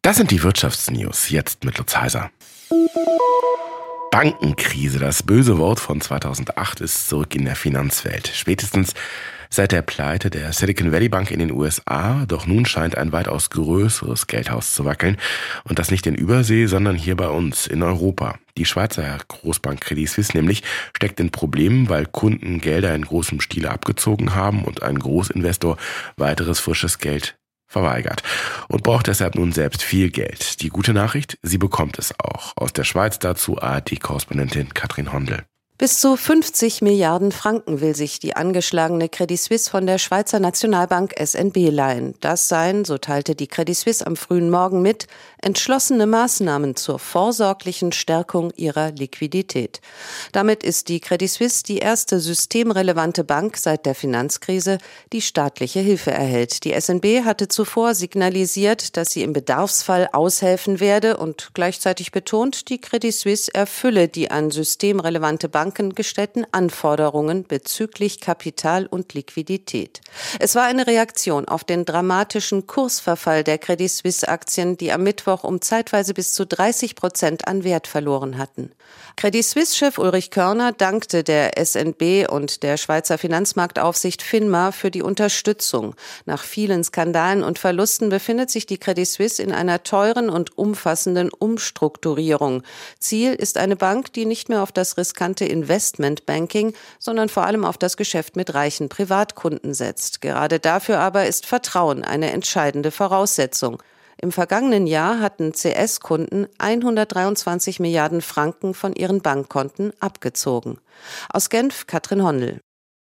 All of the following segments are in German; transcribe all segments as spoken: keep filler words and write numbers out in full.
Das sind die Wirtschaftsnews, jetzt mit Lutz Heiser. Bankenkrise, das böse Wort von zweitausendacht, ist zurück in der Finanzwelt. Spätestens seit der Pleite der Silicon Valley Bank in den U S A. Doch nun scheint ein weitaus größeres Geldhaus zu wackeln. Und das nicht in Übersee, sondern hier bei uns in Europa. Die Schweizer Großbank Credit Suisse nämlich steckt in Problemen, weil Kunden Gelder in großem Stile abgezogen haben und ein Großinvestor weiteres frisches Geld verweigert und braucht deshalb nun selbst viel Geld. Die gute Nachricht, sie bekommt es auch. Aus der Schweiz dazu A R D-Korrespondentin Katrin Hondel. Bis zu fünfzig Milliarden Franken will sich die angeschlagene Credit Suisse von der Schweizer Nationalbank S N B leihen. Das seien, so teilte die Credit Suisse am frühen Morgen mit, entschlossene Maßnahmen zur vorsorglichen Stärkung ihrer Liquidität. Damit ist die Credit Suisse die erste systemrelevante Bank seit der Finanzkrise, die staatliche Hilfe erhält. Die S N B hatte zuvor signalisiert, dass sie im Bedarfsfall aushelfen werde und gleichzeitig betont, die Credit Suisse erfülle die an systemrelevante Banken gestellten Anforderungen bezüglich Kapital und Liquidität. Es war eine Reaktion auf den dramatischen Kursverfall der Credit Suisse-Aktien, die am Mittwoch um zeitweise bis zu dreißig Prozent an Wert verloren hatten. Credit Suisse-Chef Ulrich Körner dankte der S N B und der Schweizer Finanzmarktaufsicht FINMA für die Unterstützung. Nach vielen Skandalen und Verlusten befindet sich die Credit Suisse in einer teuren und umfassenden Umstrukturierung. Ziel ist eine Bank, die nicht mehr auf das riskante Investmentbanking, sondern vor allem auf das Geschäft mit reichen Privatkunden setzt. Gerade dafür aber ist Vertrauen eine entscheidende Voraussetzung. Im vergangenen Jahr hatten C S-Kunden hundertdreiundzwanzig Milliarden Franken von ihren Bankkonten abgezogen. Aus Genf, Katrin Hondel.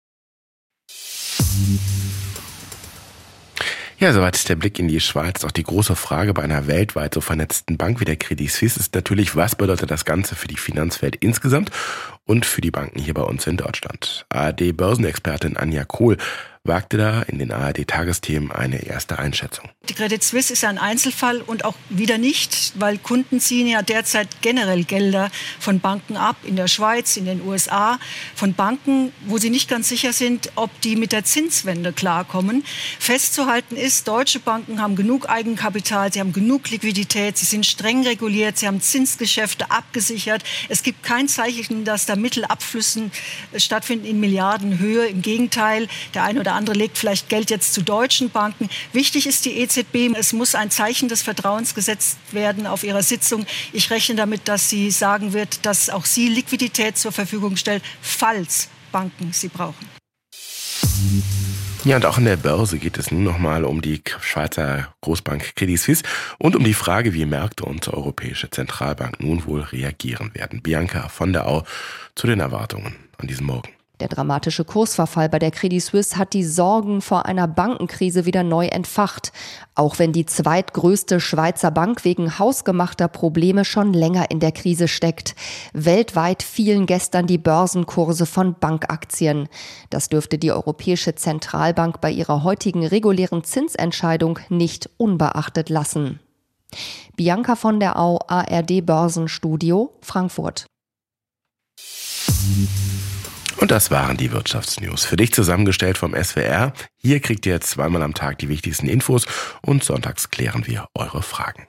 Ja, soweit der Blick in die Schweiz. Auch die große Frage bei einer weltweit so vernetzten Bank wie der Credit Suisse ist natürlich, was bedeutet das Ganze für die Finanzwelt insgesamt und für die Banken hier bei uns in Deutschland. A R D-Börsenexpertin Anja Kohl wagte da in den A R D-Tagesthemen eine erste Einschätzung. Die Credit Suisse ist ein Einzelfall und auch wieder nicht, weil Kunden ziehen ja derzeit generell Gelder von Banken ab, in der Schweiz, in den U S A, von Banken, wo sie nicht ganz sicher sind, ob die mit der Zinswende klarkommen. Festzuhalten ist, deutsche Banken haben genug Eigenkapital, sie haben genug Liquidität, sie sind streng reguliert, sie haben Zinsgeschäfte abgesichert. Es gibt kein Zeichen, dass da Mittelabflüssen stattfinden in Milliardenhöhe. Im Gegenteil, der eine oder andere legt vielleicht Geld jetzt zu deutschen Banken. Wichtig ist die E Z B. Es muss ein Zeichen des Vertrauens gesetzt werden auf ihrer Sitzung. Ich rechne damit, dass sie sagen wird, dass auch sie Liquidität zur Verfügung stellt, falls Banken sie brauchen. Ja, und auch an der Börse geht es nun nochmal um die Schweizer Großbank Credit Suisse und um die Frage, wie Märkte und die Europäische Zentralbank nun wohl reagieren werden. Bianca von der Au zu den Erwartungen an diesem Morgen. Der dramatische Kursverfall bei der Credit Suisse hat die Sorgen vor einer Bankenkrise wieder neu entfacht. Auch wenn die zweitgrößte Schweizer Bank wegen hausgemachter Probleme schon länger in der Krise steckt. Weltweit fielen gestern die Börsenkurse von Bankaktien. Das dürfte die Europäische Zentralbank bei ihrer heutigen regulären Zinsentscheidung nicht unbeachtet lassen. Bianca von der Au, A R D-Börsenstudio, Frankfurt. Und das waren die Wirtschaftsnews. Für dich zusammengestellt vom S W R. Hier kriegt ihr zweimal am Tag die wichtigsten Infos und sonntags klären wir eure Fragen.